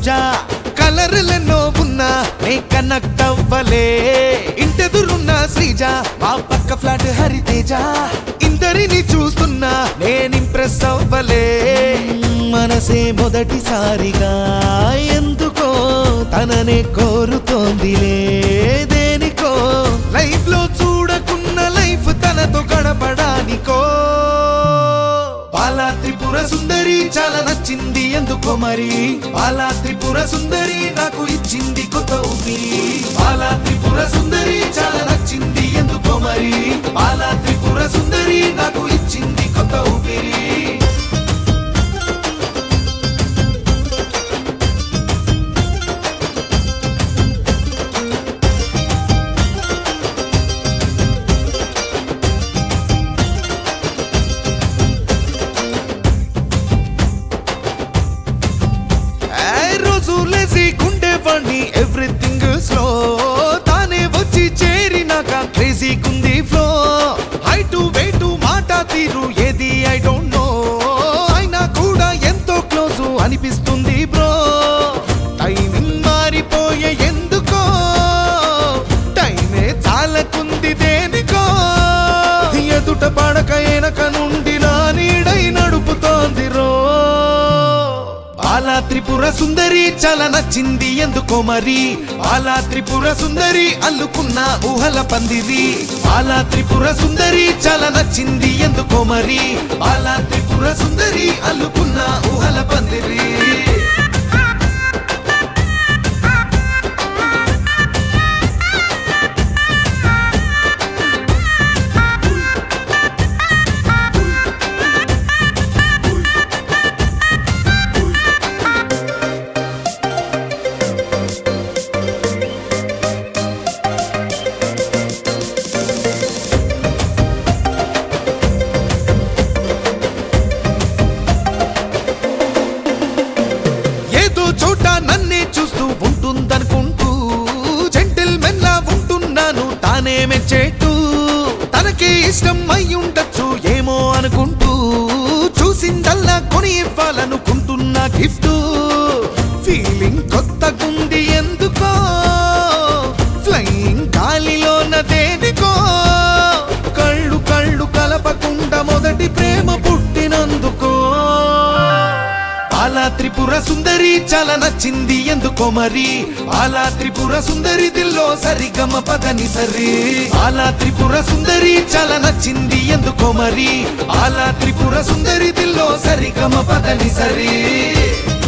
పూజ కలర్లెన్నో ఉన్నా నే కనెక్ట్ అవ్వలే ఇంటెదురున్న శ్రీజ మా పక్క ఫ్లాట్ హరితేజ ఇందరిని చూస్తున్నా నేను ఇంప్రెస్ అవ్వలే మనసే మొదటిసారిగా ఎందుకో తననే కోరుతోందిలే దేనికో లైఫ్ లో చూడకున్న లైఫ్ తనతో గడపడానికో బాలా త్రిపుర సుందరి చాలా నచ్చింది ఎందుకో మరి బాలా త్రిపుర సుందరి నాకు ఇచ్చింది కొత్త ఊపిరి బాలా త్రిపుర సుందరి చాలా నచ్చింది ఎందుకో మరి బాలా త్రిపుర సుందరి నాకు ఇచ్చింది కొత్త ఊపిరి ఎవ్రీథింగ్ స్లో తానే వచ్చి చేరినాక క్రేజీ కుంది ఫ్లో హైటు వెయిటు మాట తీరు ఏది ఐ డోంట్ నో అయినా కూడా ఎంతో క్లోజ్ అనిపిస్తుంది బ్రో టైమింగ్ మారిపోయే ఎందుకో టైమే చాలకుంది దేనికో ఎదుట పడక ఎనక నుండి నా నీడై నడుపుతోంది రో బాలా త్రిపుర సుందరి చాలా నచ్చింది ఎందుకో మరి బాలా త్రిపుర సుందరి అల్లుకున్న ఊహల పందిరి బాలా త్రిపుర సుందరి చాలా నచ్చింది ఎందుకో మరి బాలా త్రిపుర సుందరి అల్లుకున్న ఊహల పందిరి చోట నన్నే చూస్తూ ఉంటుందనుకుంటూ జెంటిల్మెన్ లా ఉంటున్నాను తానే మెచ్చేట్టు తనకే ఇష్టం అయి ఉండొచ్చు ఏమో అనుకుంటూ చూసిందల్లా కొని ఇవ్వాలనుకుంటున్నా గిఫ్ట్ ఫీలింగ్ కొత్తగుంది ఎందుకో ఫ్లయింగ్ గాలిలోన దేనికో కళ్ళు కళ్ళు కలపకుండా మొదటి ప్రేమ పుట్టినందుకో బాలా త్రిపుర సుందరి చాలా నచ్చింది ఎందుకో మరి బాలా త్రిపుర సుందరి దిల్లో సరిగమ పదని సరి బాలా త్రిపుర సుందరి చాలా నచ్చింది ఎందుకో మరి బాలా త్రిపుర సుందరి దిల్లో సరిగమ పదని సరి